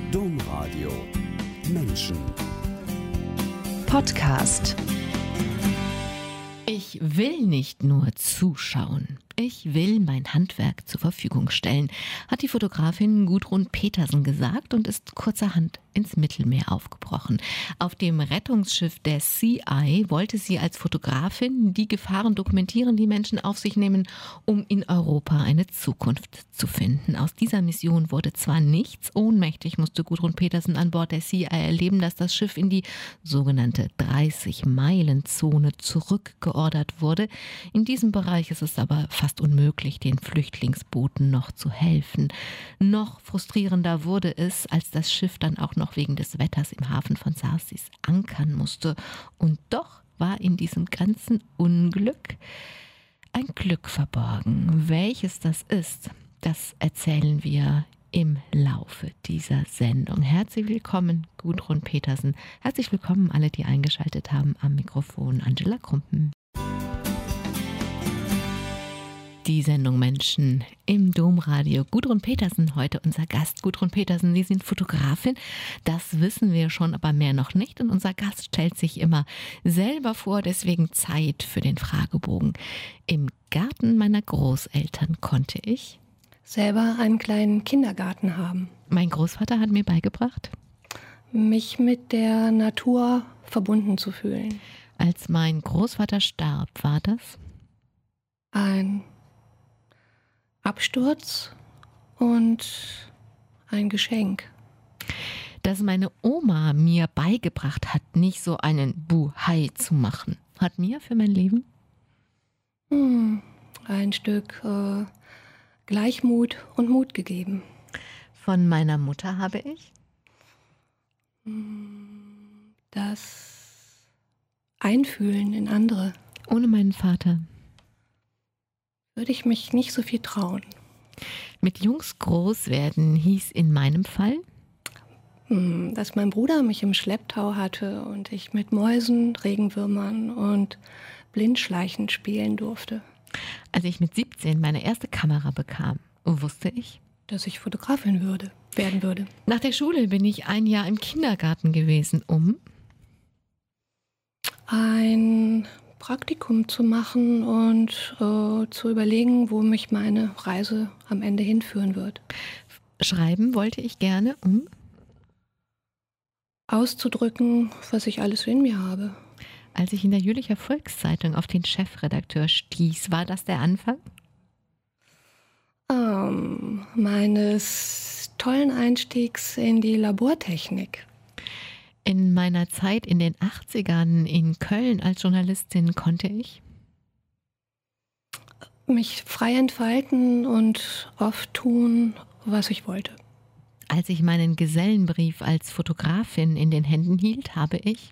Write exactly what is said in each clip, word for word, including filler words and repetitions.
Domradio Menschen Podcast. Ich will nicht nur zuschauen. Ich will mein Handwerk zur Verfügung stellen, hat die Fotografin Gudrun Petersen gesagt und ist kurzerhand ins Mittelmeer aufgebrochen. Auf dem Rettungsschiff der Sea Eye wollte sie als Fotografin die Gefahren dokumentieren, die Menschen auf sich nehmen, um in Europa eine Zukunft zu finden. Aus dieser Mission wurde zwar nichts, ohnmächtig musste Gudrun Petersen an Bord der Sea Eye erleben, dass das Schiff in die sogenannte dreißig-Meilen-Zone zurückgeordert wurde. In diesem Bereich ist es aber fast fast unmöglich, den Flüchtlingsbooten noch zu helfen. Noch frustrierender wurde es, als das Schiff dann auch noch wegen des Wetters im Hafen von Sarsis ankern musste. Und doch war in diesem ganzen Unglück ein Glück verborgen. Welches das ist, das erzählen wir im Laufe dieser Sendung. Herzlich willkommen, Gudrun Petersen. Herzlich willkommen alle, die eingeschaltet haben. Am Mikrofon Angela Krumpen. Die Sendung Menschen im Domradio. Gudrun Petersen, heute unser Gast. Gudrun Petersen, Sie sind Fotografin, das wissen wir schon, aber mehr noch nicht. Und unser Gast stellt sich immer selber vor, deswegen Zeit für den Fragebogen. Im Garten meiner Großeltern konnte ich selber einen kleinen Kindergarten haben. Mein Großvater hat mir beigebracht, mich mit der Natur verbunden zu fühlen. Als mein Großvater starb, war das ein Absturz und ein Geschenk. Dass meine Oma mir beigebracht hat, nicht so einen Buhai zu machen, hat mir für mein Leben hm, ein Stück äh, Gleichmut und Mut gegeben. Von meiner Mutter habe ich das Einfühlen in andere. Ohne meinen Vater würde ich mich nicht so viel trauen. Mit Jungs groß werden hieß in meinem Fall, dass mein Bruder mich im Schlepptau hatte und ich mit Mäusen, Regenwürmern und Blindschleichen spielen durfte. Als ich mit siebzehn meine erste Kamera bekam, wusste ich, dass ich Fotografin würde, werden würde. Nach der Schule bin ich ein Jahr im Kindergarten gewesen, um ein Praktikum zu machen und äh, zu überlegen, wo mich meine Reise am Ende hinführen wird. Schreiben wollte ich gerne, um auszudrücken, was ich alles in mir habe. Als ich in der Jülicher Volkszeitung auf den Chefredakteur stieß, war das der Anfang? Ähm, meines tollen Einstiegs in die Labortechnik. In meiner Zeit in den achtzigern in Köln als Journalistin konnte ich mich frei entfalten und oft tun, was ich wollte. Als ich meinen Gesellenbrief als Fotografin in den Händen hielt, habe ich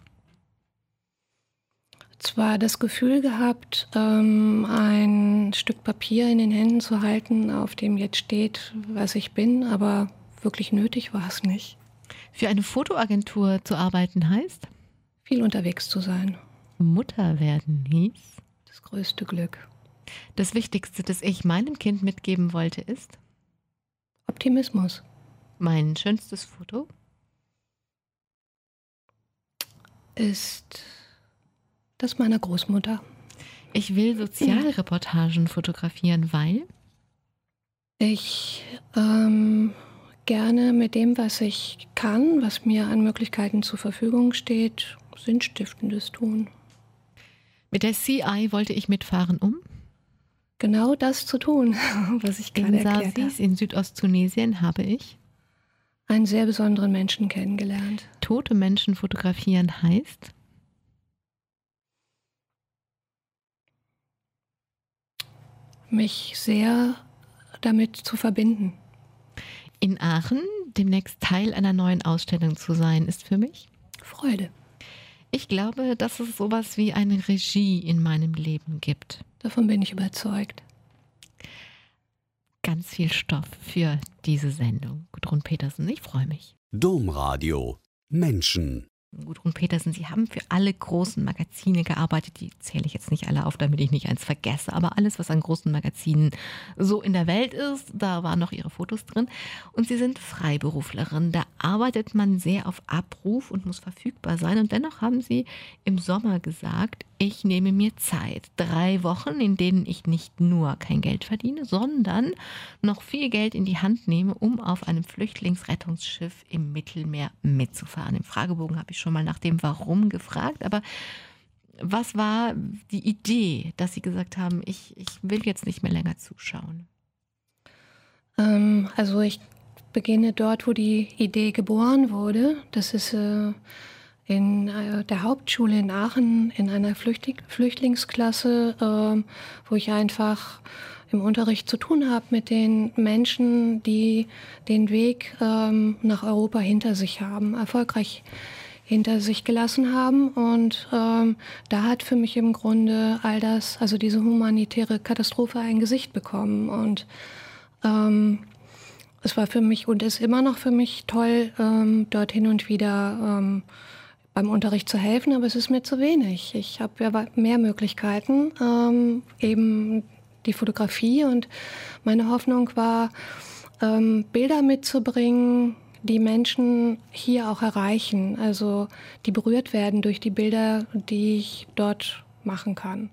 zwar das Gefühl gehabt, ähm, ein Stück Papier in den Händen zu halten, auf dem jetzt steht, was ich bin, aber wirklich nötig war es nicht. Für eine Fotoagentur zu arbeiten heißt? Viel unterwegs zu sein. Mutter werden hieß? Das größte Glück. Das Wichtigste, das ich meinem Kind mitgeben wollte, ist? Optimismus. Mein schönstes Foto? Ist das meiner Großmutter. Ich will Sozialreportagen fotografieren, weil? Ich ähm, gerne mit dem, was ich kann, was mir an Möglichkeiten zur Verfügung steht, Sinnstiftendes tun. Mit der Sea Eye wollte ich mitfahren, um? Genau das zu tun, was ich gerade erklärt habe. In Sarsis in Südosttunesien habe ich einen sehr besonderen Menschen kennengelernt. Tote Menschen fotografieren heißt? Mich sehr damit zu verbinden. In Aachen demnächst Teil einer neuen Ausstellung zu sein, ist für mich Freude. Ich glaube, dass es sowas wie eine Regie in meinem Leben gibt. Davon bin ich überzeugt. Ganz viel Stoff für diese Sendung. Gudrun Petersen, ich freue mich. Domradio Menschen Gudrun Petersen, Sie haben für alle großen Magazine gearbeitet. Die zähle ich jetzt nicht alle auf, damit ich nicht eins vergesse. Aber alles, was an großen Magazinen so in der Welt ist, da waren noch Ihre Fotos drin. Und Sie sind Freiberuflerin. Da arbeitet man sehr auf Abruf und muss verfügbar sein. Und dennoch haben Sie im Sommer gesagt, ich nehme mir Zeit. Drei Wochen, in denen ich nicht nur kein Geld verdiene, sondern noch viel Geld in die Hand nehme, um auf einem Flüchtlingsrettungsschiff im Mittelmeer mitzufahren. Im Fragebogen habe ich schon mal nach dem Warum gefragt, aber was war die Idee, dass Sie gesagt haben, ich, ich will jetzt nicht mehr länger zuschauen? Ähm, also ich beginne dort, wo die Idee geboren wurde. Das ist äh, in äh, der Hauptschule in Aachen in einer Flüchtling, Flüchtlingsklasse, äh, wo ich einfach im Unterricht zu tun habe mit den Menschen, die den Weg ähm, nach Europa hinter sich haben, erfolgreich hinter sich gelassen haben. Und ähm, da hat für mich im Grunde all das, also diese humanitäre Katastrophe, ein Gesicht bekommen. Und ähm, es war für mich und ist immer noch für mich toll, ähm, dort hin und wieder ähm, beim Unterricht zu helfen, aber es ist mir zu wenig. Ich habe ja mehr Möglichkeiten, ähm, eben die Fotografie, und meine Hoffnung war, ähm, Bilder mitzubringen, die Menschen hier auch erreichen, also die berührt werden durch die Bilder, die ich dort machen kann.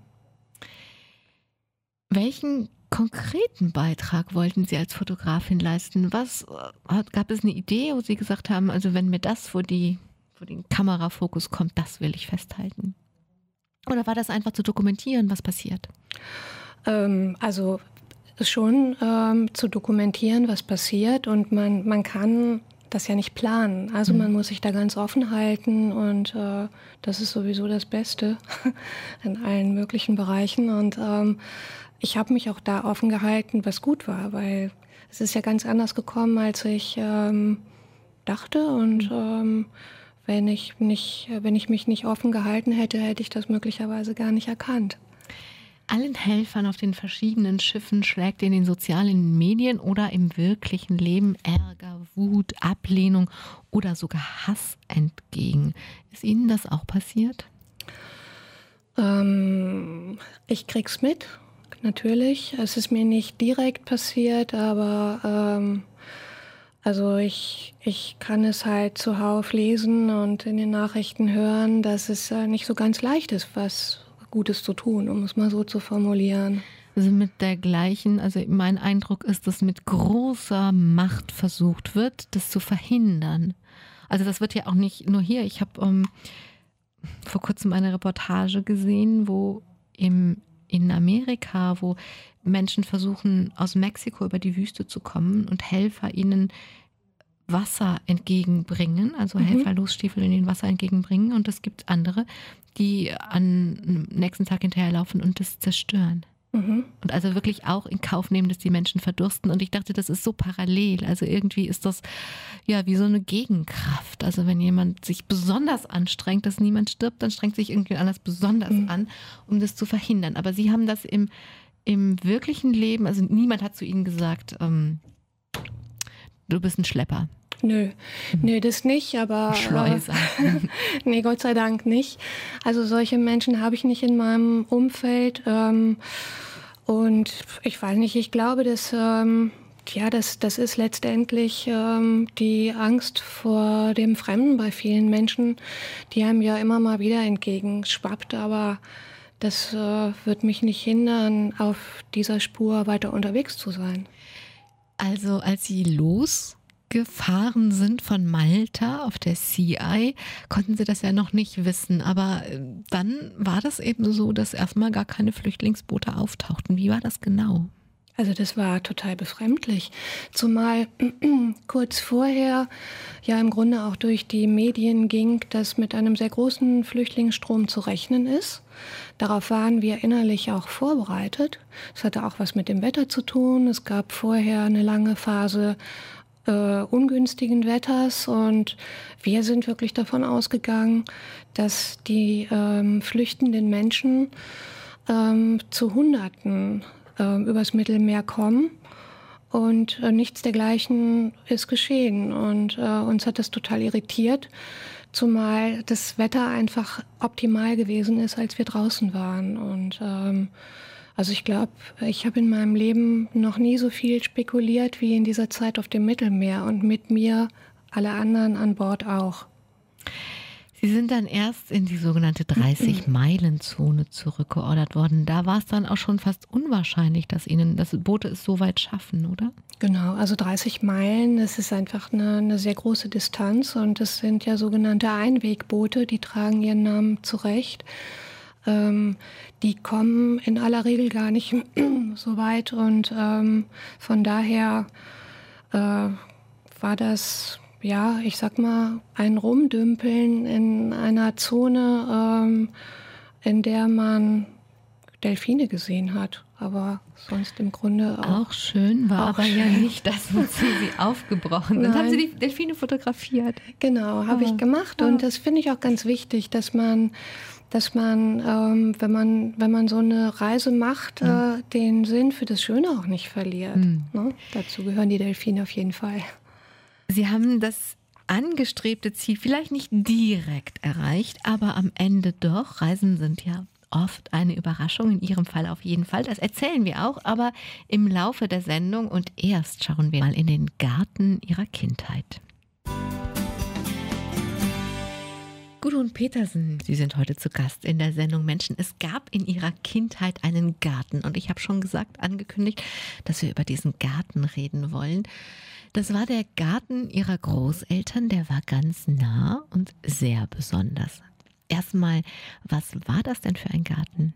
Welchen konkreten Beitrag wollten Sie als Fotografin leisten? Was gab es eine Idee, wo Sie gesagt haben, also wenn mir das vor die vor den Kamerafokus kommt, das will ich festhalten? Oder war das einfach zu dokumentieren, was passiert? Ähm, also schon ähm, zu dokumentieren, was passiert, und man, man kann das ja nicht planen. Also mhm. man muss sich da ganz offen halten, und äh, das ist sowieso das Beste in allen möglichen Bereichen. Und ähm, ich habe mich auch da offen gehalten, was gut war, weil es ist ja ganz anders gekommen, als ich ähm, dachte. Und ähm, wenn ich nicht, wenn ich mich nicht offen gehalten hätte, hätte ich das möglicherweise gar nicht erkannt. Allen Helfern auf den verschiedenen Schiffen schlägt in den sozialen Medien oder im wirklichen Leben Ärger, Wut, Ablehnung oder sogar Hass entgegen. Ist Ihnen das auch passiert? Ähm, ich krieg's mit, natürlich. Es ist mir nicht direkt passiert, aber ähm, also ich, ich kann es halt zuhauf lesen und in den Nachrichten hören, dass es äh, nicht so ganz leicht ist, was Gutes zu tun, um es mal so zu formulieren. Also mit der gleichen, also mein Eindruck ist, dass mit großer Macht versucht wird, das zu verhindern. Also das wird ja auch nicht nur hier. Ich habe ähm, vor kurzem eine Reportage gesehen, wo im, in Amerika, wo Menschen versuchen, aus Mexiko über die Wüste zu kommen und Helfer ihnen Wasser entgegenbringen, also mhm. Helfer Losstiefel in den Wasser entgegenbringen, und es gibt andere, die am nächsten Tag hinterherlaufen und das zerstören. Mhm. Und also wirklich auch in Kauf nehmen, dass die Menschen verdursten. Und ich dachte, das ist so parallel. Also irgendwie ist das ja wie so eine Gegenkraft. Also wenn jemand sich besonders anstrengt, dass niemand stirbt, dann strengt sich irgendwie anders besonders mhm. an, um das zu verhindern. Aber Sie haben das im, im wirklichen Leben, also niemand hat zu Ihnen gesagt, ähm, du bist ein Schlepper. Nö, nö, das nicht, aber Schleuser. Äh, nee, Gott sei Dank nicht. Also solche Menschen habe ich nicht in meinem Umfeld. Ähm, und ich weiß nicht, ich glaube, dass ähm, ja, das, das ist letztendlich ähm, die Angst vor dem Fremden bei vielen Menschen, die einem ja immer mal wieder entgegenschwappt. Aber das äh, wird mich nicht hindern, auf dieser Spur weiter unterwegs zu sein. Also als Sie losgefahren sind von Malta auf der Sea Eye, konnten Sie das ja noch nicht wissen. Aber dann war das eben so, dass erstmal gar keine Flüchtlingsboote auftauchten. Wie war das genau? Also das war total befremdlich, zumal kurz vorher ja im Grunde auch durch die Medien ging, dass mit einem sehr großen Flüchtlingsstrom zu rechnen ist. Darauf waren wir innerlich auch vorbereitet. Es hatte auch was mit dem Wetter zu tun. Es gab vorher eine lange Phase äh, ungünstigen Wetters, und wir sind wirklich davon ausgegangen, dass die ähm, flüchtenden Menschen ähm, zu Hunderten übers Mittelmeer kommen, und äh, nichts dergleichen ist geschehen. Und äh, uns hat das total irritiert, zumal das Wetter einfach optimal gewesen ist, als wir draußen waren. Und ähm, also ich glaube, ich habe in meinem Leben noch nie so viel spekuliert wie in dieser Zeit auf dem Mittelmeer und mit mir alle anderen an Bord auch. Sie sind dann erst in die sogenannte dreißig-Meilen-Zone zurückgeordert worden. Da war es dann auch schon fast unwahrscheinlich, dass Ihnen das Boote es so weit schaffen, oder? Genau, also dreißig Meilen, das ist einfach eine, eine sehr große Distanz und das sind ja sogenannte Einwegboote, die tragen ihren Namen zurecht. Ähm, die kommen in aller Regel gar nicht so weit und ähm, von daher äh, war das, ja, ich sag mal, ein Rumdümpeln in einer Zone, ähm, in der man Delfine gesehen hat, aber sonst im Grunde auch. Auch schön, war auch aber schön. Ja nicht das, wozu Sie aufgebrochen sind. Nein. Haben Sie die Delfine fotografiert? Genau, habe Oh. ich gemacht Oh. und das finde ich auch ganz wichtig, dass man, dass man, ähm, wenn man, wenn man so eine Reise macht, Mhm. äh, den Sinn für das Schöne auch nicht verliert. Mhm. Ne? Dazu gehören die Delfine auf jeden Fall. Sie haben das angestrebte Ziel vielleicht nicht direkt erreicht, aber am Ende doch. Reisen sind ja oft eine Überraschung, in Ihrem Fall auf jeden Fall. Das erzählen wir auch, aber im Laufe der Sendung. Und erst schauen wir mal in den Garten Ihrer Kindheit. Gudrun Petersen, Sie sind heute zu Gast in der Sendung Menschen. Es gab in Ihrer Kindheit einen Garten und ich habe schon gesagt, angekündigt, dass wir über diesen Garten reden wollen. Das war der Garten Ihrer Großeltern, der war ganz nah und sehr besonders. Erstmal, was war das denn für ein Garten?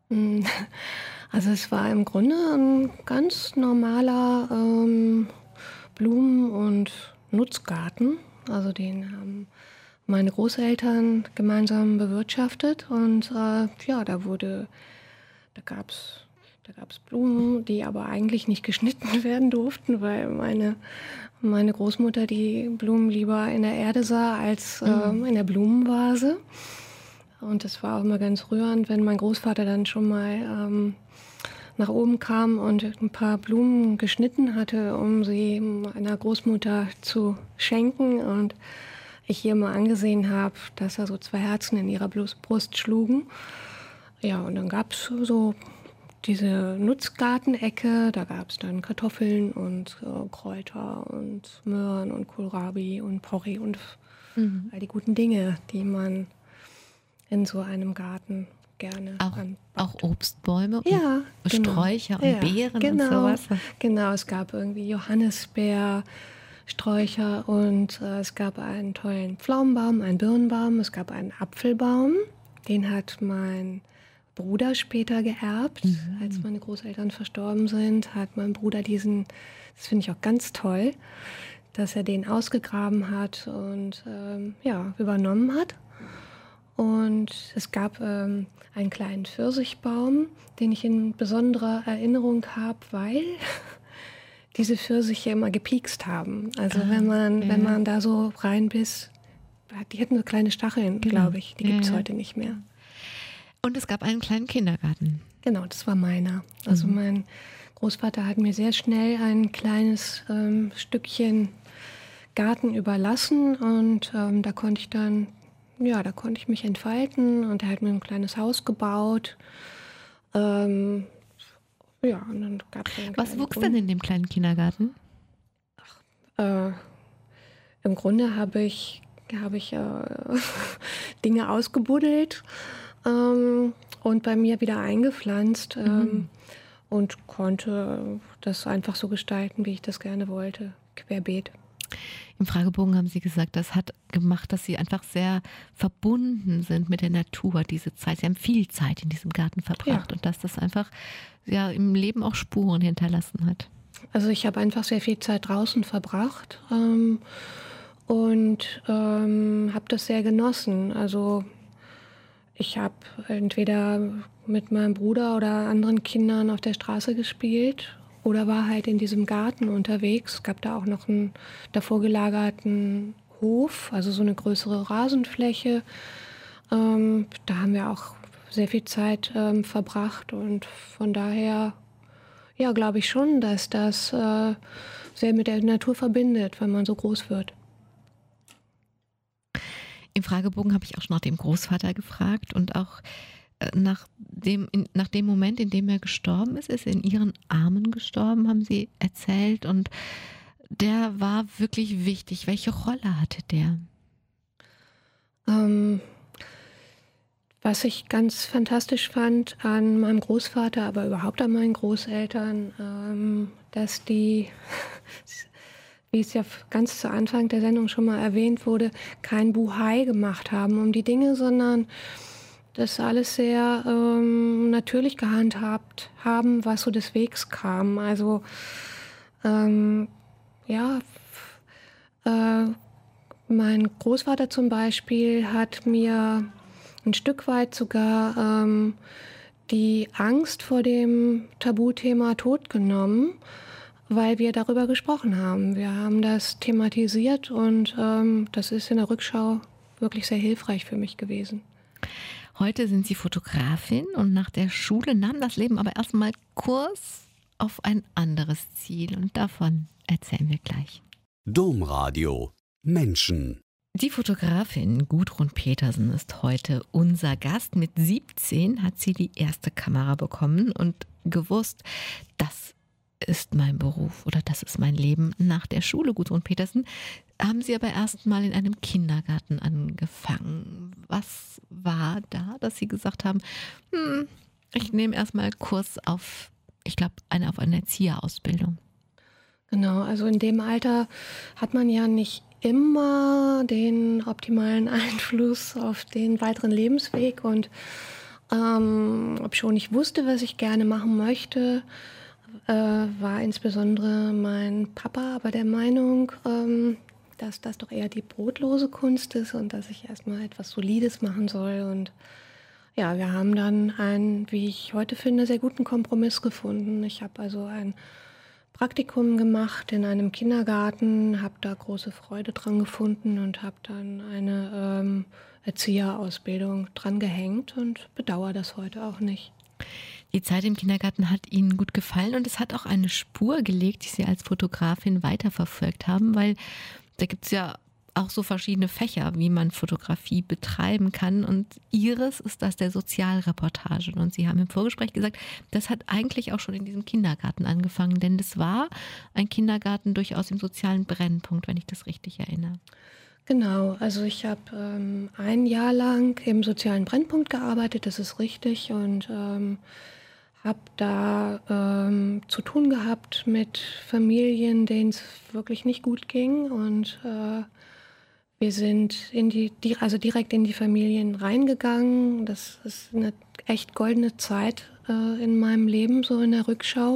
Also es war im Grunde ein ganz normaler ähm, Blumen- und Nutzgarten. Also den haben meine Großeltern gemeinsam bewirtschaftet und äh, ja, da wurde, da gab's Da gab es Blumen, die aber eigentlich nicht geschnitten werden durften, weil meine, meine Großmutter die Blumen lieber in der Erde sah als äh, in der Blumenvase. Und das war auch immer ganz rührend, wenn mein Großvater dann schon mal ähm, nach oben kam und ein paar Blumen geschnitten hatte, um sie meiner Großmutter zu schenken. Und ich ihr mal angesehen habe, dass da so zwei Herzen in ihrer Brust schlugen. Ja, und dann gab es so diese Nutzgartenecke, da gab es dann Kartoffeln und äh, Kräuter und Möhren und Kohlrabi und Porree und mhm. all die guten Dinge, die man in so einem Garten gerne auch, anbaut. Auch Obstbäume und ja, Sträucher genau. und ja, Beeren genau, und sowas. Genau, es gab irgendwie Johannisbeer, Sträucher und äh, es gab einen tollen Pflaumenbaum, einen Birnenbaum, es gab einen Apfelbaum, den hat mein Bruder später geerbt. Mhm. Als meine Großeltern verstorben sind, hat mein Bruder diesen, das finde ich auch ganz toll, dass er den ausgegraben hat und ähm, ja, übernommen hat. Und es gab ähm, einen kleinen Pfirsichbaum, den ich in besonderer Erinnerung habe, weil diese Pfirsiche immer gepiekst haben. Also ah, wenn man, ja. wenn man da so reinbiss, die hatten so kleine Stacheln, genau. glaube ich. Die gibt es ja. heute nicht mehr. Und es gab einen kleinen Kindergarten. Genau, das war meiner. Also mhm. mein Großvater hat mir sehr schnell ein kleines ähm, Stückchen Garten überlassen und ähm, da konnte ich dann, ja, da konnte ich mich entfalten und er hat mir ein kleines Haus gebaut. Ähm, ja, und dann gab es Was wuchs denn in dem kleinen Kindergarten? Ach, äh, im Grunde habe ich, habe ich äh, Dinge ausgebuddelt. Ähm, und bei mir wieder eingepflanzt ähm, mhm. und konnte das einfach so gestalten, wie ich das gerne wollte, querbeet. Im Fragebogen haben Sie gesagt, das hat gemacht, dass Sie einfach sehr verbunden sind mit der Natur, diese Zeit. Sie haben viel Zeit in diesem Garten verbracht ja. und dass das einfach ja, im Leben auch Spuren hinterlassen hat. Also ich habe einfach sehr viel Zeit draußen verbracht ähm, und ähm, habe das sehr genossen. Also ich habe entweder mit meinem Bruder oder anderen Kindern auf der Straße gespielt oder war halt in diesem Garten unterwegs. Es gab da auch noch einen davor gelagerten Hof, also so eine größere Rasenfläche. Ähm, da haben wir auch sehr viel Zeit ähm, verbracht und von daher, ja, glaube ich schon, dass das äh, sehr mit der Natur verbindet, wenn man so groß wird. Im Fragebogen habe ich auch schon nach dem Großvater gefragt und auch äh, nach dem, in, nach dem Moment, in dem er gestorben ist, ist er in Ihren Armen gestorben, haben Sie erzählt. Und der war wirklich wichtig. Welche Rolle hatte der? Ähm, was ich ganz fantastisch fand an meinem Großvater, aber überhaupt an meinen Großeltern, ähm, dass die, wie es ja ganz zu Anfang der Sendung schon mal erwähnt wurde, kein Buhai gemacht haben um die Dinge, sondern das alles sehr ähm, natürlich gehandhabt haben, was so des Wegs kam. Also ähm, ja, äh, mein Großvater zum Beispiel hat mir ein Stück weit sogar ähm, die Angst vor dem Tabuthema Tod genommen, weil wir darüber gesprochen haben. Wir haben das thematisiert und ähm, das ist in der Rückschau wirklich sehr hilfreich für mich gewesen. Heute sind Sie Fotografin und nach der Schule nahm das Leben aber erstmal Kurs auf ein anderes Ziel und davon erzählen wir gleich. Domradio Menschen. Die Fotografin Gudrun Petersen ist heute unser Gast. Mit siebzehn hat sie die erste Kamera bekommen und gewusst, das ist mein Beruf oder das ist mein Leben. Nach der Schule, Gudrun Petersen, haben Sie aber erst mal in einem Kindergarten angefangen. Was war da, dass Sie gesagt haben, hm, ich nehme erst mal Kurs auf, ich glaube, eine auf eine Erzieherausbildung? Genau, also in dem Alter hat man ja nicht immer den optimalen Einfluss auf den weiteren Lebensweg und ähm, obschon ich wusste, was ich gerne machen möchte, äh, war insbesondere mein Papa aber der Meinung, ähm, dass das doch eher die brotlose Kunst ist und dass ich erstmal etwas Solides machen soll. Und ja, wir haben dann einen, wie ich heute finde, sehr guten Kompromiss gefunden. Ich habe also ein Praktikum gemacht in einem Kindergarten, habe da große Freude dran gefunden und habe dann eine ähm, Erzieherausbildung dran gehängt und bedauere das heute auch nicht. Die Zeit im Kindergarten hat Ihnen gut gefallen und es hat auch eine Spur gelegt, die Sie als Fotografin weiterverfolgt haben, weil da gibt es ja auch so verschiedene Fächer, wie man Fotografie betreiben kann. Und Ihres ist das der Sozialreportage. Und Sie haben im Vorgespräch gesagt, das hat eigentlich auch schon in diesem Kindergarten angefangen. Denn das war ein Kindergarten durchaus im sozialen Brennpunkt, wenn ich das richtig erinnere. Genau, also ich habe ähm, ein Jahr lang im sozialen Brennpunkt gearbeitet, das ist richtig. Und ähm, habe da ähm, zu tun gehabt mit Familien, denen es wirklich nicht gut ging. Und äh, wir sind in die, also direkt in die Familien reingegangen. Das ist eine echt goldene Zeit äh, in meinem Leben, so in der Rückschau.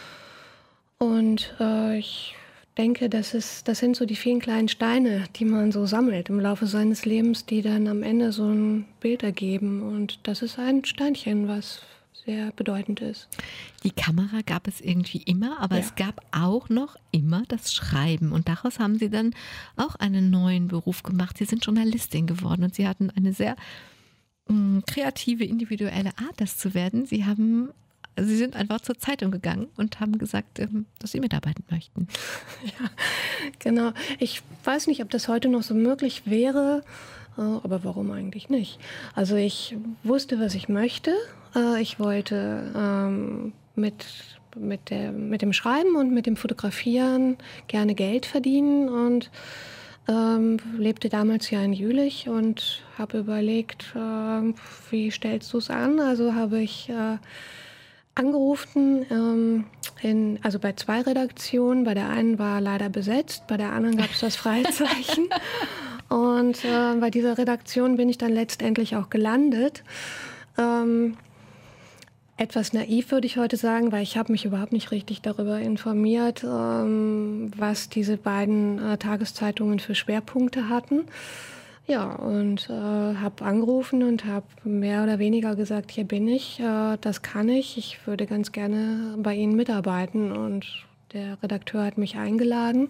Und äh, ich denke, das ist, das sind so die vielen kleinen Steine, die man so sammelt im Laufe seines Lebens, die dann am Ende so ein Bild ergeben. Und das ist ein Steinchen, was sehr bedeutend ist. Die Kamera gab es irgendwie immer, aber ja. es gab auch noch immer das Schreiben. Und daraus haben Sie dann auch einen neuen Beruf gemacht. Sie sind Journalistin geworden und Sie hatten eine sehr mh, kreative, individuelle Art, das zu werden. Sie haben, Sie sind einfach zur Zeitung gegangen und haben gesagt, ähm, dass Sie mitarbeiten möchten. Ja, genau. Ich weiß nicht, ob das heute noch so möglich wäre, äh, aber warum eigentlich nicht? Also ich wusste, was ich möchte. Ich wollte ähm, mit, mit, der, mit dem Schreiben und mit dem Fotografieren gerne Geld verdienen und ähm, lebte damals ja in Jülich und habe überlegt, äh, wie stellst du es an? Also habe ich äh, angerufen, ähm, in, also bei zwei Redaktionen. Bei der einen war leider besetzt, bei der anderen gab es das Freizeichen. Und äh, bei dieser Redaktion bin ich dann letztendlich auch gelandet. Ähm, Etwas naiv würde ich heute sagen, weil ich habe mich überhaupt nicht richtig darüber informiert, ähm, was diese beiden äh, Tageszeitungen für Schwerpunkte hatten. Ja, und äh, habe angerufen und habe mehr oder weniger gesagt, hier bin ich, äh, das kann ich, ich würde ganz gerne bei Ihnen mitarbeiten. Und der Redakteur hat mich eingeladen.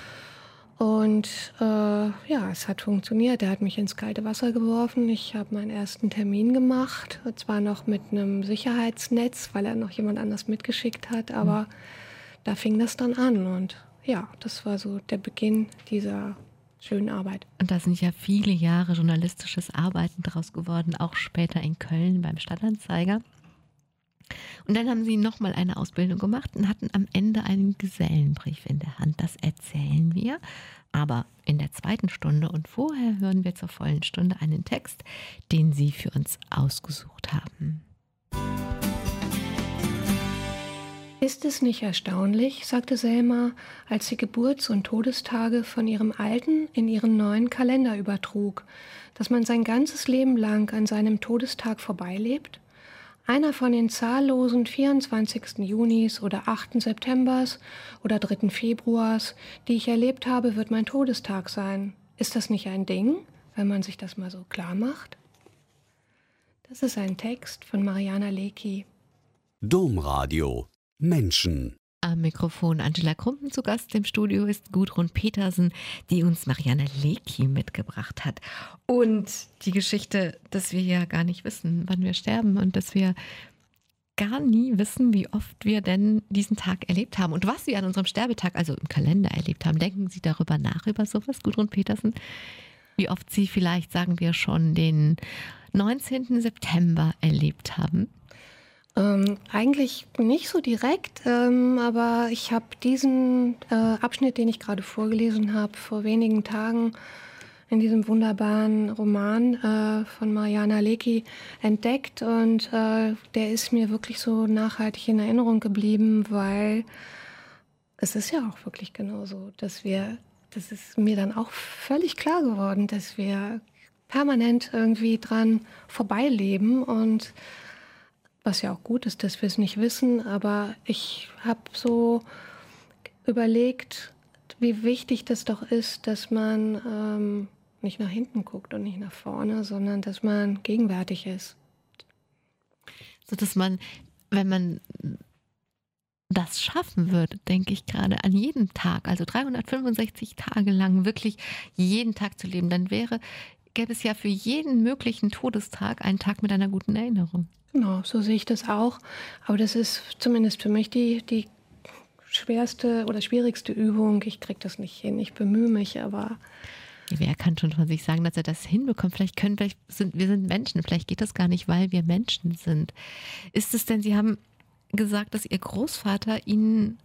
Und äh, ja, es hat funktioniert. Er hat mich ins kalte Wasser geworfen. Ich habe meinen ersten Termin gemacht. Zwar noch mit einem Sicherheitsnetz, weil er noch jemand anders mitgeschickt hat. Aber mhm. da fing das dann an. Und ja, das war so der Beginn dieser schönen Arbeit. Und da sind ja viele Jahre journalistisches Arbeiten daraus geworden, auch später in Köln beim Stadtanzeiger. Und dann haben sie nochmal eine Ausbildung gemacht und hatten am Ende einen Gesellenbrief in der Hand. Das erzählen wir, aber in der zweiten Stunde. Und vorher hören wir zur vollen Stunde einen Text, den Sie für uns ausgesucht haben. Ist es nicht erstaunlich, sagte Selma, als sie Geburts- und Todestage von ihrem alten in ihren neuen Kalender übertrug, dass man sein ganzes Leben lang an seinem Todestag vorbeilebt? Einer von den zahllosen vierundzwanzigsten Junis oder achten Septembers oder dritten Februars, die ich erlebt habe, wird mein Todestag sein. Ist das nicht ein Ding, wenn man sich das mal so klar macht? Das ist ein Text von Mariana Lecki. Domradio Menschen. Am Mikrofon Angela Krumpen, zu Gast im Studio ist Gudrun Petersen, die uns Mariana Lecki mitgebracht hat. Und die Geschichte, dass wir ja gar nicht wissen, wann wir sterben und dass wir gar nie wissen, wie oft wir denn diesen Tag erlebt haben und was wir an unserem Sterbetag, also im Kalender, erlebt haben. Denken Sie darüber nach, über sowas, Gudrun Petersen? Wie oft Sie vielleicht, sagen wir schon, den neunzehnten September erlebt haben? Ähm, eigentlich nicht so direkt, ähm, aber ich habe diesen äh, Abschnitt, den ich gerade vorgelesen habe, vor wenigen Tagen in diesem wunderbaren Roman äh, von Mariana Lecki entdeckt und äh, der ist mir wirklich so nachhaltig in Erinnerung geblieben, weil es ist ja auch wirklich genauso, dass wir, das ist mir dann auch völlig klar geworden, dass wir permanent irgendwie dran vorbeileben und was ja auch gut ist, dass wir es nicht wissen, aber ich habe so überlegt, wie wichtig das doch ist, dass man ähm, nicht nach hinten guckt und nicht nach vorne, sondern dass man gegenwärtig ist. So dass man, wenn man das schaffen würde, denke ich gerade, an jedem Tag, also dreihundertfünfundsechzig Tage lang wirklich jeden Tag zu leben, dann wäre, gäbe es ja für jeden möglichen Todestag einen Tag mit einer guten Erinnerung. Genau, so sehe ich das auch. Aber das ist zumindest für mich die, die schwerste oder schwierigste Übung. Ich kriege das nicht hin. Ich bemühe mich, aber... Wer kann schon von sich sagen, dass er das hinbekommt? Vielleicht können, vielleicht sind, wir sind Menschen. Vielleicht geht das gar nicht, weil wir Menschen sind. Ist es denn, Sie haben gesagt, dass Ihr Großvater Ihnen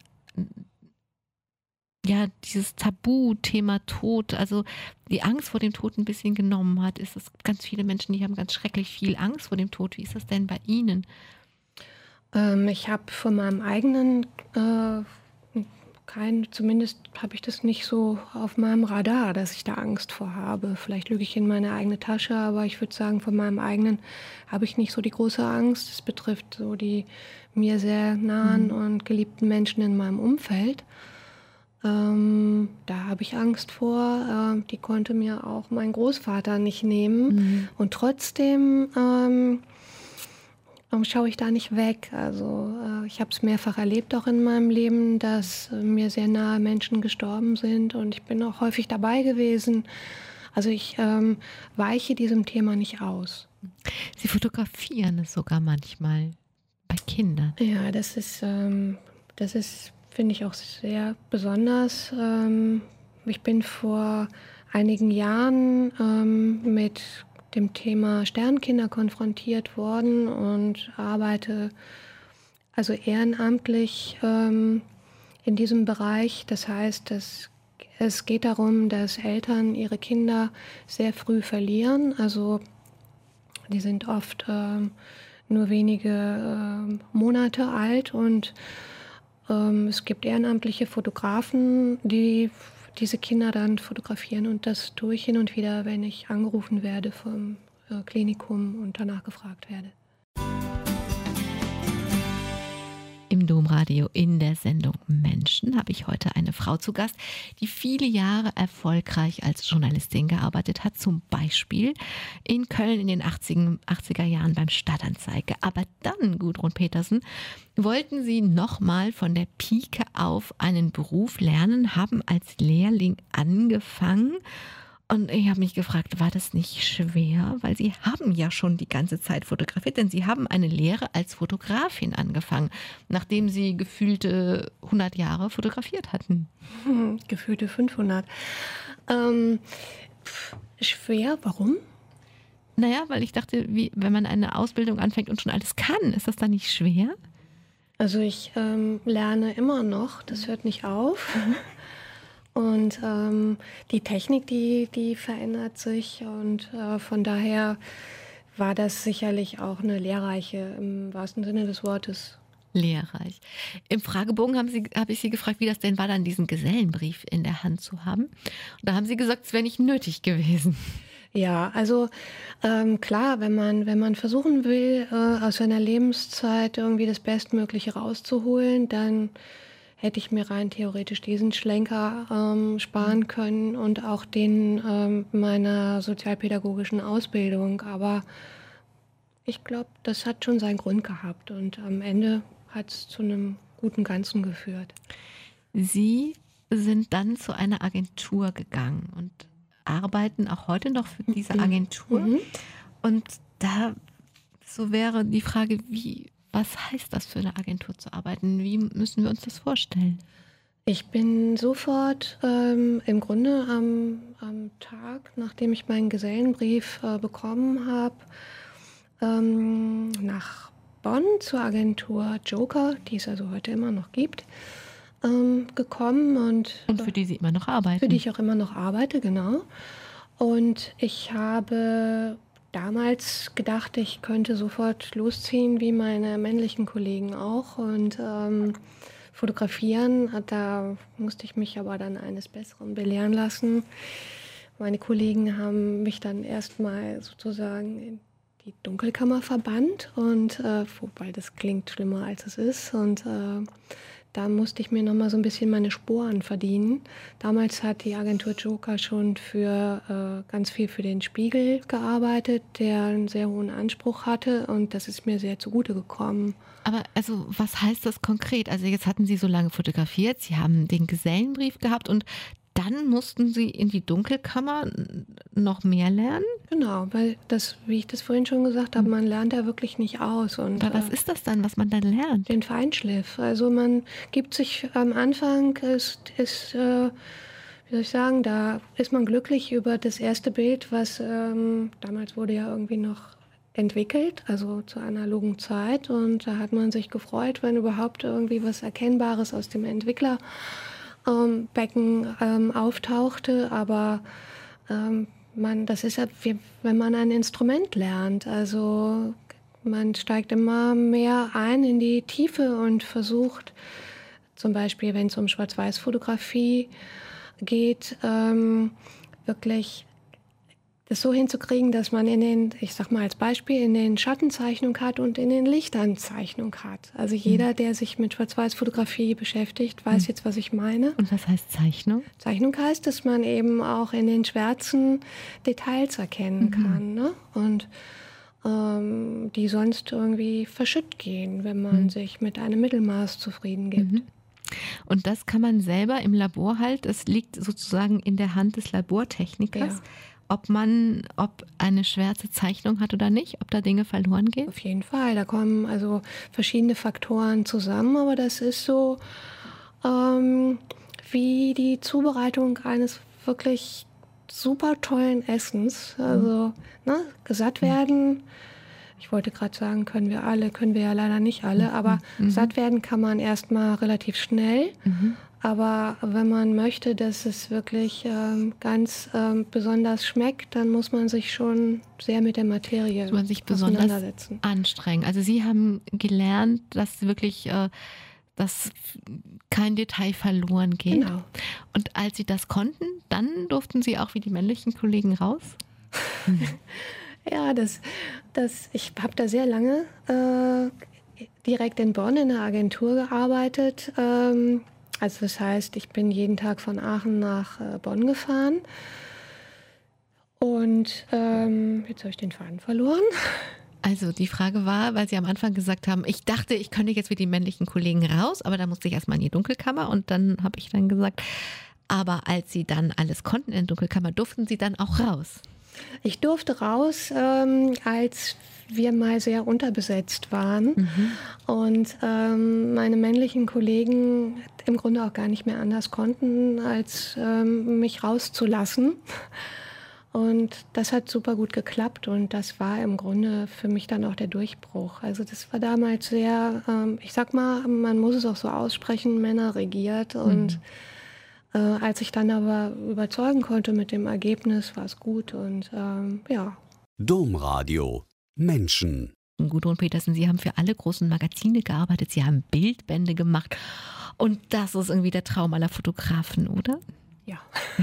ja dieses Tabuthema Tod, also die Angst vor dem Tod ein bisschen genommen hat? Ist es ganz viele Menschen, die haben ganz schrecklich viel Angst vor dem Tod. Wie ist das denn bei Ihnen? Ähm, ich habe von meinem eigenen äh, kein, zumindest habe ich das nicht so auf meinem Radar, dass ich da Angst vor habe. Vielleicht lüge ich in meine eigene Tasche, aber ich würde sagen, von meinem eigenen habe ich nicht so die große Angst. Es betrifft so die mir sehr nahen mhm. und geliebten Menschen in meinem Umfeld. Ähm, da habe ich Angst vor. Ähm, die konnte mir auch mein Großvater nicht nehmen. Mhm. Und trotzdem ähm, schaue ich da nicht weg. Also äh, ich habe es mehrfach erlebt auch in meinem Leben, dass äh, mir sehr nahe Menschen gestorben sind. Und ich bin auch häufig dabei gewesen. Also ich ähm, weiche diesem Thema nicht aus. Sie fotografieren es sogar manchmal bei Kindern. Ja, das ist, ähm, das ist finde ich auch sehr besonders. Ähm, ich bin vor einigen Jahren ähm, mit dem Thema Sternkinder konfrontiert worden und arbeite also ehrenamtlich ähm, in diesem Bereich. Das heißt, dass es geht darum, dass Eltern ihre Kinder sehr früh verlieren. Also die sind oft ähm, nur wenige äh, Monate alt und es gibt ehrenamtliche Fotografen, die diese Kinder dann fotografieren und das tue ich hin und wieder, wenn ich angerufen werde vom Klinikum und danach gefragt werde. Im Domradio in der Sendung Menschen habe ich heute eine Frau zu Gast, die viele Jahre erfolgreich als Journalistin gearbeitet hat, zum Beispiel in Köln in den achtziger Jahren beim Stadtanzeiger. Aber dann, Gudrun Petersen, wollten Sie nochmal von der Pike auf einen Beruf lernen, haben als Lehrling angefangen. Und ich habe mich gefragt, war das nicht schwer? Weil Sie haben ja schon die ganze Zeit fotografiert, denn Sie haben eine Lehre als Fotografin angefangen, nachdem Sie gefühlte hundert Jahre fotografiert hatten. Hm, gefühlte fünfhundert. Ähm, schwer, warum? Naja, weil ich dachte, wie, wenn man eine Ausbildung anfängt und schon alles kann, ist das dann nicht schwer? Also ich ähm, lerne immer noch, das hört nicht auf. Mhm. Und ähm, die Technik, die, die verändert sich und äh, von daher war das sicherlich auch eine lehrreiche, im wahrsten Sinne des Wortes. Lehrreich. Im Fragebogen haben Sie, habe ich Sie gefragt, wie das denn war, dann diesen Gesellenbrief in der Hand zu haben. Und da haben Sie gesagt, es wäre nicht nötig gewesen. Ja, also ähm, klar, wenn man, wenn man versuchen will, äh, aus seiner Lebenszeit irgendwie das Bestmögliche rauszuholen, dann hätte ich mir rein theoretisch diesen Schlenker ähm, sparen können und auch den ähm, meiner sozialpädagogischen Ausbildung. Aber ich glaube, das hat schon seinen Grund gehabt und am Ende hat es zu einem guten Ganzen geführt. Sie sind dann zu einer Agentur gegangen und arbeiten auch heute noch für diese Agentur. Mhm. Und da so wäre die Frage, wie, was heißt das für eine Agentur zu arbeiten? Wie müssen wir uns das vorstellen? Ich bin sofort ähm, im Grunde am, am Tag, nachdem ich meinen Gesellenbrief äh, bekommen habe, ähm, nach Bonn zur Agentur Joker, die es also heute immer noch gibt, ähm, gekommen. Und, und für die Sie immer noch arbeiten. Für die ich auch immer noch arbeite, genau. Und ich habe damals gedacht, ich könnte sofort losziehen, wie meine männlichen Kollegen auch, und ähm, fotografieren. Da musste ich mich aber dann eines Besseren belehren lassen. Meine Kollegen haben mich dann erstmal sozusagen in die Dunkelkammer verbannt, und äh, wobei das klingt schlimmer als es ist, und äh, da musste ich mir nochmal so ein bisschen meine Sporen verdienen. Damals hat die Agentur Joker schon für äh, ganz viel für den Spiegel gearbeitet, der einen sehr hohen Anspruch hatte, und das ist mir sehr zugute gekommen. Aber also was heißt das konkret? Also jetzt hatten Sie so lange fotografiert, Sie haben den Gesellenbrief gehabt und dann mussten Sie in die Dunkelkammer noch mehr lernen? Genau, weil das, wie ich das vorhin schon gesagt habe, man lernt ja wirklich nicht aus. Und, aber was ist das dann, was man dann lernt? Den Feinschliff. Also man gibt sich am Anfang, ist, ist äh, wie soll ich sagen, da ist man glücklich über das erste Bild, was ähm, damals wurde ja irgendwie noch entwickelt, also zur analogen Zeit. Und da hat man sich gefreut, wenn überhaupt irgendwie was Erkennbares aus dem Entwickler Ähm, Becken ähm, auftauchte, aber ähm, man, das ist ja, wie, wenn man ein Instrument lernt, also man steigt immer mehr ein in die Tiefe und versucht, zum Beispiel, wenn es um Schwarz-Weiß-Fotografie geht, ähm, wirklich das so hinzukriegen, dass man in den, ich sag mal als Beispiel, in den Schattenzeichnung hat und in den Lichtern Zeichnung hat. Also jeder, der sich mit Schwarz-Weiß-Fotografie beschäftigt, weiß jetzt, was ich meine. Und was heißt Zeichnung? Zeichnung heißt, dass man eben auch in den Schwärzen Details erkennen mhm. kann, ne? Und ähm, die sonst irgendwie verschütt gehen, wenn man mhm. sich mit einem Mittelmaß zufrieden gibt. Mhm. Und das kann man selber im Labor halt, das liegt sozusagen in der Hand des Labortechnikers. Ja. Ob man, ob eine schwarze Zeichnung hat oder nicht, ob da Dinge verloren gehen? Auf jeden Fall, da kommen also verschiedene Faktoren zusammen, aber das ist so ähm, wie die Zubereitung eines wirklich super tollen Essens. Also mhm. ne, gesatt werden, ich wollte gerade sagen, können wir alle, können wir ja leider nicht alle, mhm. aber mhm. satt werden kann man erstmal relativ schnell. Mhm. Aber wenn man möchte, dass es wirklich ähm, ganz ähm, besonders schmeckt, dann muss man sich schon sehr mit der Materie muss man sich besonders anstrengen. Also Sie haben gelernt, dass wirklich äh, dass kein Detail verloren geht. Genau. Und als Sie das konnten, dann durften Sie auch wie die männlichen Kollegen raus? Ja, das, das, ich habe da sehr lange äh, direkt in Bonn in der Agentur gearbeitet. Ähm, Also das heißt, ich bin jeden Tag von Aachen nach äh, Bonn gefahren, und ähm, jetzt habe ich den Faden verloren. Also die Frage war, weil Sie am Anfang gesagt haben, ich dachte, ich könnte jetzt wie die männlichen Kollegen raus, aber da musste ich erstmal in die Dunkelkammer, und dann habe ich dann gesagt, aber als Sie dann alles konnten in der Dunkelkammer, durften Sie dann auch raus? Ich durfte raus, ähm, als wir mal sehr unterbesetzt waren mhm. und ähm, meine männlichen Kollegen im Grunde auch gar nicht mehr anders konnten, als ähm, mich rauszulassen. Und das hat super gut geklappt und das war im Grunde für mich dann auch der Durchbruch. Also das war damals sehr, ähm, ich sag mal, man muss es auch so aussprechen, Männer regiert. Und mhm. äh, als ich dann aber überzeugen konnte mit dem Ergebnis, war es gut und ähm, ja. Domradio Menschen. Gudrun Petersen, Sie haben für alle großen Magazine gearbeitet, Sie haben Bildbände gemacht und das ist irgendwie der Traum aller Fotografen, oder? Ja,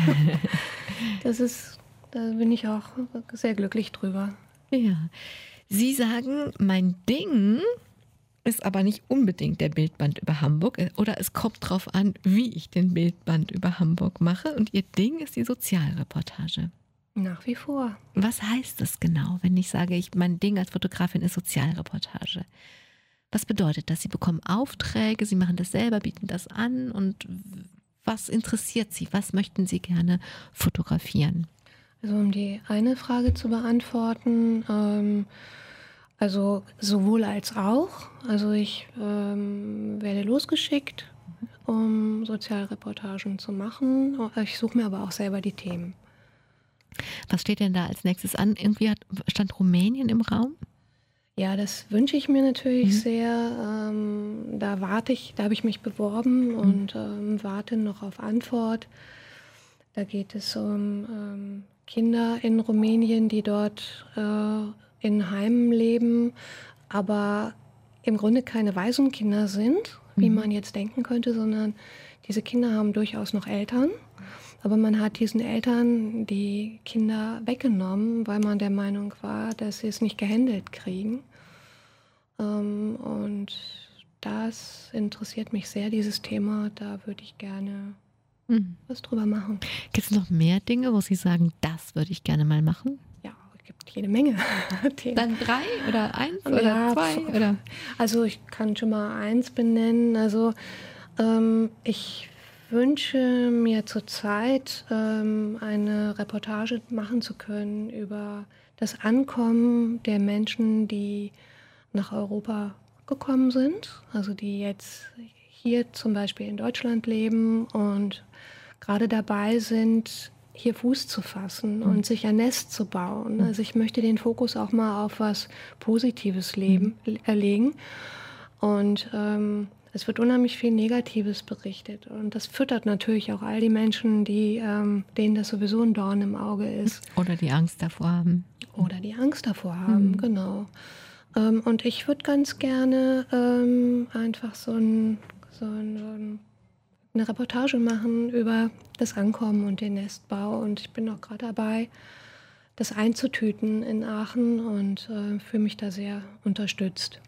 das ist, da bin ich auch sehr glücklich drüber. Ja, Sie sagen, mein Ding ist aber nicht unbedingt der Bildband über Hamburg oder es kommt drauf an, wie ich den Bildband über Hamburg mache und Ihr Ding ist die Sozialreportage. Nach wie vor. Was heißt das genau, wenn ich sage, ich, mein Ding als Fotografin ist Sozialreportage? Was bedeutet das? Sie bekommen Aufträge, Sie machen das selber, bieten das an und was interessiert Sie? Was möchten Sie gerne fotografieren? Also um die eine Frage zu beantworten, ähm, also sowohl als auch. Also ich ähm, werde losgeschickt, um Sozialreportagen zu machen. Ich suche mir aber auch selber die Themen. Was steht denn da als nächstes an? Irgendwie hat, stand Rumänien im Raum? Ja, das wünsche ich mir natürlich mhm. sehr. Ähm, da warte ich, da habe ich mich beworben mhm. und ähm, warte noch auf Antwort. Da geht es um ähm, Kinder in Rumänien, die dort äh, in Heimen leben, aber im Grunde keine Waisenkinder sind, wie mhm. man jetzt denken könnte, sondern diese Kinder haben durchaus noch Eltern. Aber man hat diesen Eltern die Kinder weggenommen, weil man der Meinung war, dass sie es nicht gehandelt kriegen. Ähm, und das interessiert mich sehr, dieses Thema. Da würde ich gerne mhm. was drüber machen. Gibt es noch mehr Dinge, wo Sie sagen, das würde ich gerne mal machen? Ja, es gibt jede Menge Themen. Dann drei oder eins oder ja, zwei? Oder? Also ich kann schon mal eins benennen. Also ähm, ich wünsche mir zurzeit ähm, eine Reportage machen zu können über das Ankommen der Menschen, die nach Europa gekommen sind, also die jetzt hier zum Beispiel in Deutschland leben und gerade dabei sind, hier Fuß zu fassen und sich ein Nest zu bauen. Also ich möchte den Fokus auch mal auf was Positives leben, äh, legen und ähm, es wird unheimlich viel Negatives berichtet und das füttert natürlich auch all die Menschen, die, ähm, denen das sowieso ein Dorn im Auge ist. Oder die Angst davor haben. Oder die Angst davor haben, mhm. genau. Ähm, und ich würde ganz gerne ähm, einfach so, ein, so, ein, so ein, eine Reportage machen über das Ankommen und den Nestbau und ich bin auch gerade dabei, das einzutüten in Aachen und äh, fühle mich da sehr unterstützt.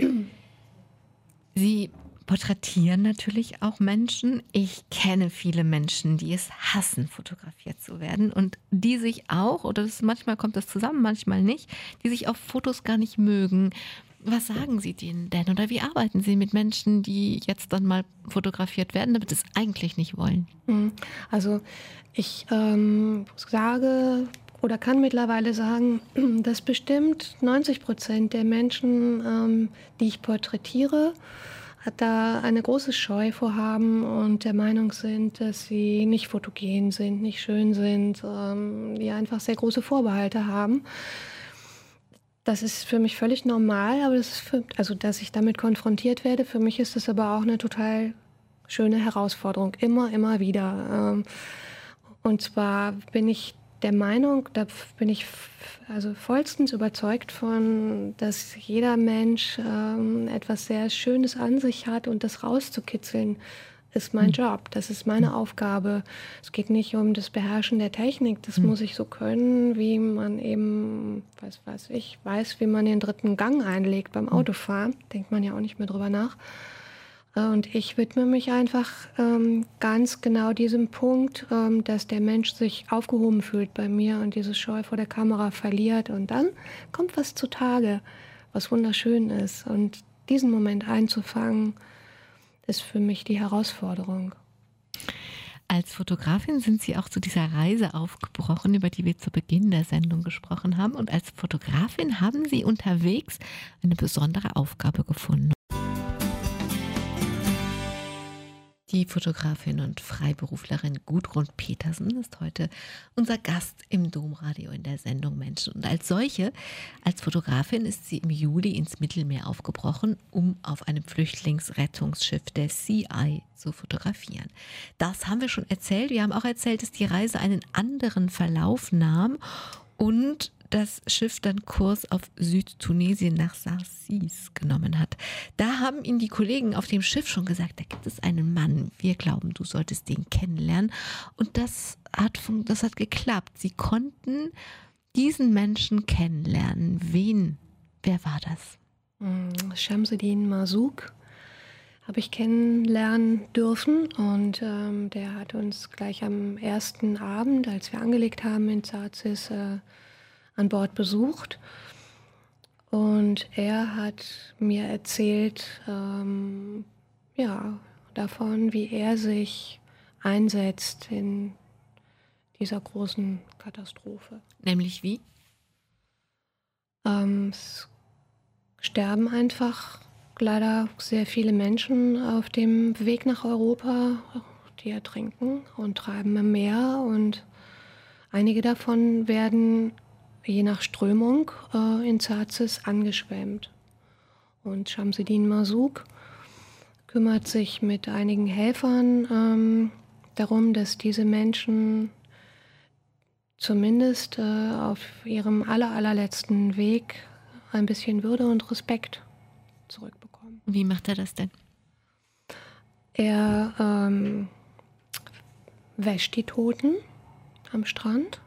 Sie porträtieren natürlich auch Menschen. Ich kenne viele Menschen, die es hassen, fotografiert zu werden und die sich auch, oder das, manchmal kommt das zusammen, manchmal nicht, die sich auf Fotos gar nicht mögen. Was sagen Sie denen denn oder wie arbeiten Sie mit Menschen, die jetzt dann mal fotografiert werden, damit es eigentlich nicht wollen? Also ich ähm, sage oder kann mittlerweile sagen, dass bestimmt neunzig Prozent der Menschen, ähm, die ich porträtiere, da eine große Scheu vorhaben und der Meinung sind, dass sie nicht fotogen sind, nicht schön sind, ähm, die einfach sehr große Vorbehalte haben. Das ist für mich völlig normal, aber das ist für, also dass ich damit konfrontiert werde, für mich ist das aber auch eine total schöne Herausforderung, immer, immer wieder. Ähm, und zwar bin ich der Meinung, da bin ich also vollstens überzeugt von, dass jeder Mensch ähm, etwas sehr Schönes an sich hat und das rauszukitzeln ist mein Job, das ist meine Aufgabe. Es geht nicht um das Beherrschen der Technik, das muss ich so können, wie man eben, was weiß ich, weiß, wie man den dritten Gang einlegt beim Autofahren, denkt man ja auch nicht mehr drüber nach. Und ich widme mich einfach ähm, ganz genau diesem Punkt, ähm, dass der Mensch sich aufgehoben fühlt bei mir und diese Scheu vor der Kamera verliert. Und dann kommt was zutage, was wunderschön ist. Und diesen Moment einzufangen, ist für mich die Herausforderung. Als Fotografin sind Sie auch zu dieser Reise aufgebrochen, über die wir zu Beginn der Sendung gesprochen haben. Und als Fotografin haben Sie unterwegs eine besondere Aufgabe gefunden. Die Fotografin und Freiberuflerin Gudrun Petersen ist heute unser Gast im Domradio in der Sendung Menschen. Und als solche, als Fotografin ist sie im Juli ins Mittelmeer aufgebrochen, um auf einem Flüchtlingsrettungsschiff der Sea Eye zu fotografieren. Das haben wir schon erzählt. Wir haben auch erzählt, dass die Reise einen anderen Verlauf nahm und das Schiff dann Kurs auf Südtunesien nach Sarsis genommen hat. Da haben Ihnen die Kollegen auf dem Schiff schon gesagt, da gibt es einen Mann, wir glauben, du solltest den kennenlernen. Und das hat, das hat geklappt. Sie konnten diesen Menschen kennenlernen. Wen? Wer war das? Shamsuddin Marzouk habe ich kennenlernen dürfen und ähm, der hat uns gleich am ersten Abend, als wir angelegt haben in Sarsis, äh, an Bord besucht und er hat mir erzählt, ähm, ja, davon, wie er sich einsetzt in dieser großen Katastrophe. Nämlich wie? Ähm, es sterben einfach leider sehr viele Menschen auf dem Weg nach Europa, die ertrinken und treiben im Meer und einige davon werden je nach Strömung äh, in Sarsis angeschwemmt. Und Shamsuddin Marzouk kümmert sich mit einigen Helfern ähm, darum, dass diese Menschen zumindest äh, auf ihrem aller, allerletzten Weg ein bisschen Würde und Respekt zurückbekommen. Wie macht er das denn? Er ähm, wäscht die Toten am Strand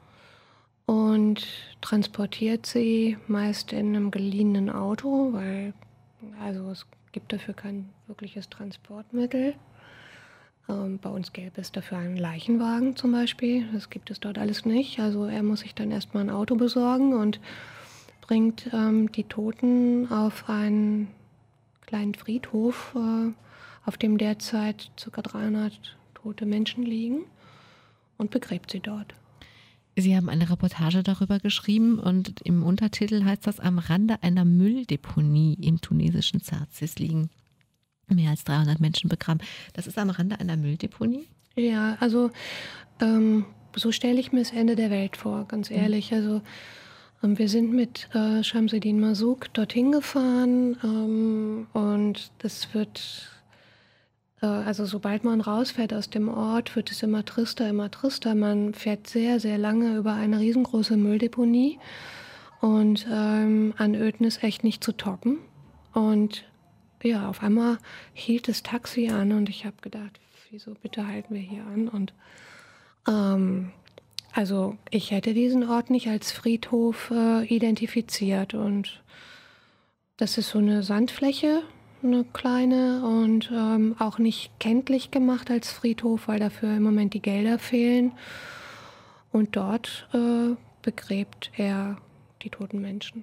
und transportiert sie meist in einem geliehenen Auto, weil also es gibt dafür kein wirkliches Transportmittel. Ähm, bei uns gäbe es dafür einen Leichenwagen zum Beispiel. Das gibt es dort alles nicht. Also er muss sich dann erstmal ein Auto besorgen und bringt ähm, die Toten auf einen kleinen Friedhof, äh, auf dem derzeit ca. dreihundert tote Menschen liegen und begräbt sie dort. Sie haben eine Reportage darüber geschrieben und im Untertitel heißt das, am Rande einer Mülldeponie im tunesischen Sarsis liegen mehr als dreihundert Menschen begraben. Das ist am Rande einer Mülldeponie? Ja, also ähm, so stelle ich mir das Ende der Welt vor, ganz ehrlich. Mhm. Also ähm, wir sind mit äh, Shamsuddin Marzouk dorthin gefahren ähm, und das wird... Also sobald man rausfährt aus dem Ort, wird es immer trister, immer trister. Man fährt sehr, sehr lange über eine riesengroße Mülldeponie und ähm, an Ödnis echt nicht zu toppen. Und ja, auf einmal hielt das Taxi an und ich habe gedacht, wieso bitte halten wir hier an? Und ähm, also ich hätte diesen Ort nicht als Friedhof äh, identifiziert und das ist so eine Sandfläche, eine kleine und ähm, auch nicht kenntlich gemacht als Friedhof, weil dafür im Moment die Gelder fehlen. Und dort äh, begräbt er die toten Menschen.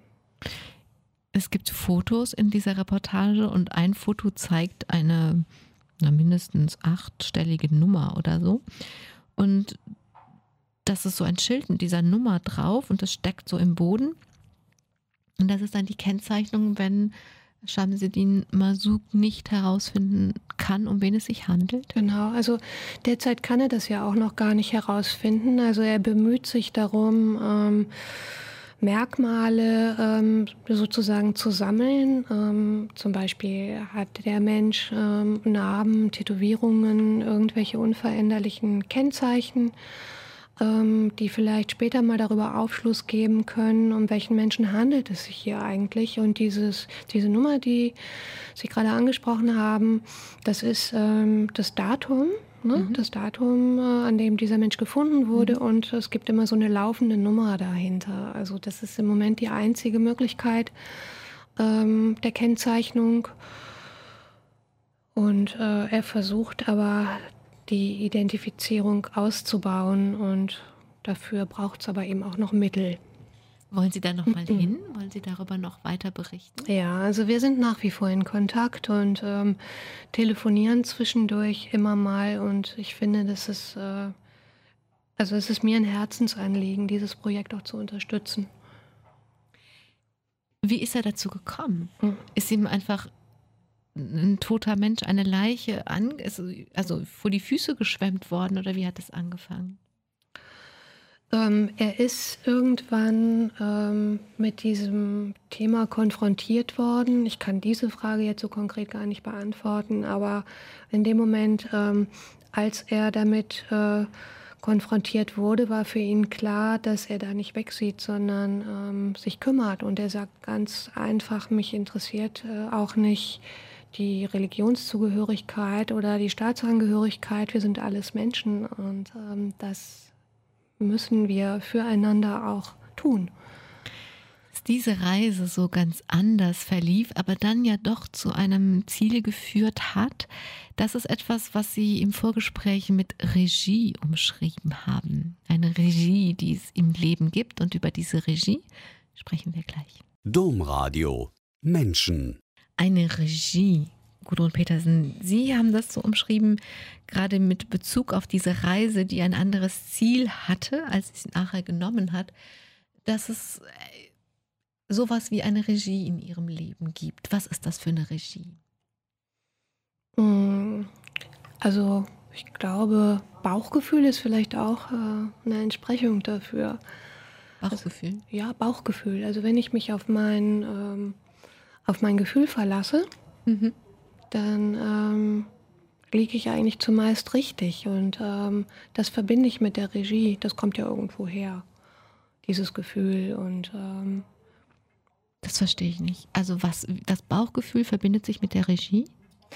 Es gibt Fotos in dieser Reportage und ein Foto zeigt eine na, mindestens achtstellige Nummer oder so. Und das ist so ein Schild mit dieser Nummer drauf und das steckt so im Boden. Und das ist dann die Kennzeichnung, wenn Shamsuddin Marzouk nicht herausfinden kann, um wen es sich handelt? Genau, also derzeit kann er das ja auch noch gar nicht herausfinden. Also er bemüht sich darum, ähm, Merkmale ähm, sozusagen zu sammeln. Ähm, zum Beispiel hat der Mensch ähm, Narben, Tätowierungen, irgendwelche unveränderlichen Kennzeichen, die vielleicht später mal darüber Aufschluss geben können, um welchen Menschen handelt es sich hier eigentlich. Und dieses, diese Nummer, die Sie gerade angesprochen haben, das ist ähm, das Datum, ne? Mhm. Das Datum, äh, an dem dieser Mensch gefunden wurde. Mhm. Und es gibt immer so eine laufende Nummer dahinter. Also das ist im Moment die einzige Möglichkeit ähm, der Kennzeichnung. Und äh, er versucht aber, die Identifizierung auszubauen und dafür braucht es aber eben auch noch Mittel. Wollen Sie da noch mal hin? Wollen Sie darüber noch weiter berichten? Ja, also wir sind nach wie vor in Kontakt und ähm, telefonieren zwischendurch immer mal. Und ich finde, das ist, äh, also es ist mir ein Herzensanliegen, dieses Projekt auch zu unterstützen. Wie ist er dazu gekommen? Mhm. Ist ihm einfach ein toter Mensch, eine Leiche, an, also, also vor die Füße geschwemmt worden oder wie hat das angefangen? Ähm, er ist irgendwann ähm, mit diesem Thema konfrontiert worden. Ich kann diese Frage jetzt so konkret gar nicht beantworten, aber in dem Moment, ähm, als er damit äh, konfrontiert wurde, war für ihn klar, dass er da nicht wegsieht, sondern ähm, sich kümmert. Und er sagt ganz einfach, mich interessiert äh, auch nicht die Religionszugehörigkeit oder die Staatsangehörigkeit. Wir sind alles Menschen und ähm, das müssen wir füreinander auch tun. Dass diese Reise so ganz anders verlief, aber dann ja doch zu einem Ziel geführt hat, das ist etwas, was Sie im Vorgespräch mit Regie umschrieben haben. Eine Regie, die es im Leben gibt, und über diese Regie sprechen wir gleich. Domradio Menschen. Eine Regie. Gudrun Petersen, Sie haben das so umschrieben, gerade mit Bezug auf diese Reise, die ein anderes Ziel hatte, als sie es nachher genommen hat, dass es sowas wie eine Regie in Ihrem Leben gibt. Was ist das für eine Regie? Also ich glaube, Bauchgefühl ist vielleicht auch äh, eine Entsprechung dafür. Bauchgefühl? Also, ja, Bauchgefühl. Also wenn ich mich auf mein, ähm, auf mein Gefühl verlasse, mhm. dann ähm, liege ich eigentlich zumeist richtig. Und ähm, das verbinde ich mit der Regie. Das kommt ja irgendwo her, dieses Gefühl. Und ähm, das verstehe ich nicht. Also was, das Bauchgefühl verbindet sich mit der Regie?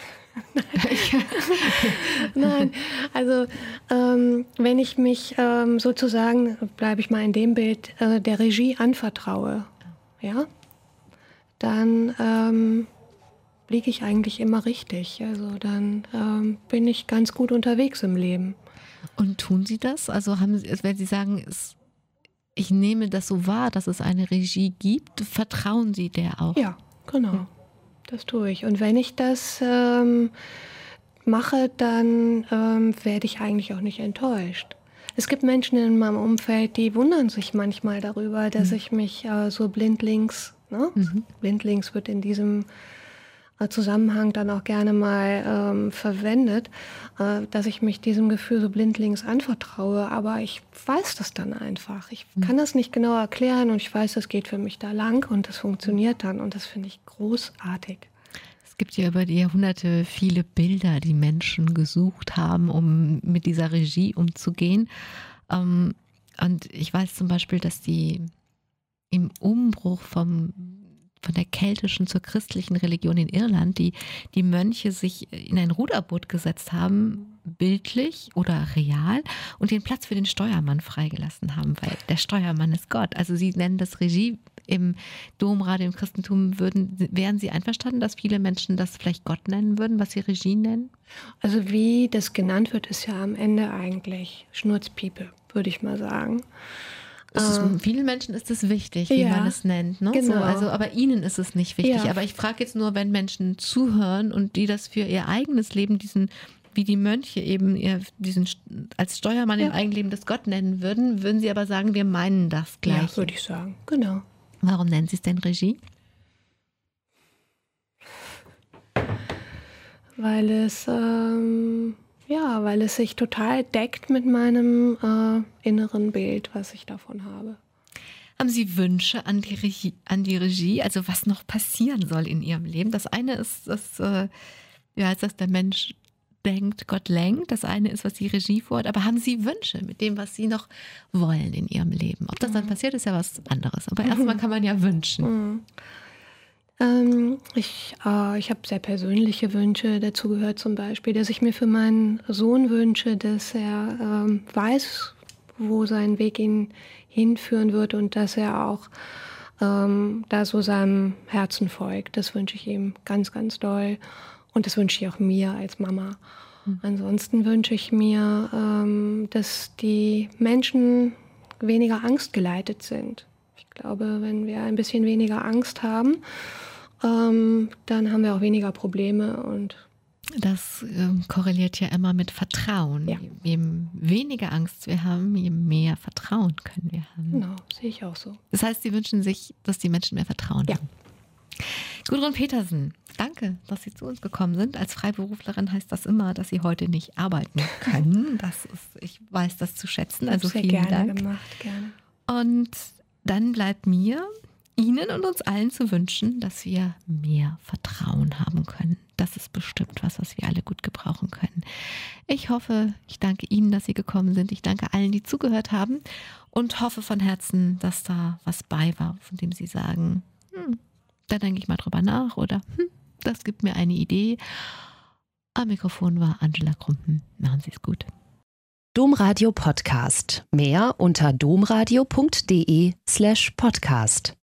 Nein, also ähm, wenn ich mich ähm, sozusagen, bleibe ich mal in dem Bild, äh, der Regie anvertraue, ja, dann ähm, liege ich eigentlich immer richtig. Also dann ähm, bin ich ganz gut unterwegs im Leben. Und tun Sie das? Also haben Sie, wenn Sie sagen, es, ich nehme das so wahr, dass es eine Regie gibt, vertrauen Sie der auch? Ja, genau. Ja. Das tue ich. Und wenn ich das ähm, mache, dann ähm, werde ich eigentlich auch nicht enttäuscht. Es gibt Menschen in meinem Umfeld, die wundern sich manchmal darüber, dass mhm. ich mich äh, so blindlings, ne? Mhm. blindlings wird in diesem äh, Zusammenhang dann auch gerne mal ähm, verwendet, äh, dass ich mich diesem Gefühl so blindlings anvertraue. Aber ich weiß das dann einfach. Ich mhm. kann das nicht genau erklären und ich weiß, das geht für mich da lang und das funktioniert dann und das finde ich großartig. Es gibt ja über die Jahrhunderte viele Bilder, die Menschen gesucht haben, um mit dieser Regie umzugehen. Und ich weiß zum Beispiel, dass die im Umbruch vom, von der keltischen zur christlichen Religion in Irland, die, die Mönche sich in ein Ruderboot gesetzt haben, bildlich oder real, und den Platz für den Steuermann freigelassen haben, weil der Steuermann ist Gott. Also sie nennen das Regie. Im Domradio, im Christentum, würden, wären Sie einverstanden, dass viele Menschen das vielleicht Gott nennen würden, was Sie Regie nennen? Also wie das genannt wird, ist ja am Ende eigentlich Schnurzpiepe, würde ich mal sagen. Ist, ähm, vielen Menschen ist es wichtig, wie ja, man es nennt. Ne? Genau. So, also, aber Ihnen ist es nicht wichtig. Ja. Aber ich frage jetzt nur, wenn Menschen zuhören und die das für ihr eigenes Leben, diesen, wie die Mönche eben ihr, diesen als Steuermann ja. im eigenen Leben das Gott nennen würden, würden Sie aber sagen, wir meinen das gleich. Ja, würde ich sagen, genau. Warum nennen Sie es denn Regie? Weil es, ähm, ja, weil es sich total deckt mit meinem äh, inneren Bild, was ich davon habe. Haben Sie Wünsche an die Regie, an die Regie, also was noch passieren soll in Ihrem Leben? Das eine ist, dass, äh, ja, dass der Mensch denkt, Gott lenkt. Das eine ist, was die Regie vorhat. Aber haben Sie Wünsche mit dem, was Sie noch wollen in Ihrem Leben? Ob das dann passiert, ist ja was anderes. Aber erstmal kann man ja wünschen. Mhm. Ähm, ich äh, ich habe sehr persönliche Wünsche. Dazu gehört zum Beispiel, dass ich mir für meinen Sohn wünsche, dass er ähm, weiß, wo sein Weg ihn hinführen wird und dass er auch ähm, da so seinem Herzen folgt. Das wünsche ich ihm ganz, ganz doll. Und das wünsche ich auch mir als Mama. Mhm. Ansonsten wünsche ich mir, ähm, dass die Menschen weniger angstgeleitet sind. Ich Ich glaube, wenn wir ein bisschen weniger Angst haben, ähm, dann haben wir auch weniger Probleme. Und das ähm, korreliert ja immer mit Vertrauen. Ja. Je, je weniger Angst wir haben, je mehr Vertrauen können wir haben. Genau, sehe ich auch so. Das heißt, Sie wünschen sich, dass die Menschen mehr Vertrauen Ja. haben. Gudrun Petersen, danke, dass Sie zu uns gekommen sind. Als Freiberuflerin heißt das immer, dass Sie heute nicht arbeiten können. Das ist, ich weiß das zu schätzen. Also sehr vielen gerne Dank. gemacht, gerne. Und dann bleibt mir, Ihnen und uns allen zu wünschen, dass wir mehr Vertrauen haben können. Das ist bestimmt was, was wir alle gut gebrauchen können. Ich hoffe, ich danke Ihnen, dass Sie gekommen sind. Ich danke allen, die zugehört haben und hoffe von Herzen, dass da was bei war, von dem Sie sagen, hm, da denke ich mal drüber nach oder hm, das gibt mir eine Idee. Am Mikrofon war Angela Krumpen. Machen Sie es gut. Domradio Podcast. Mehr unter domradio punkt de slash podcast.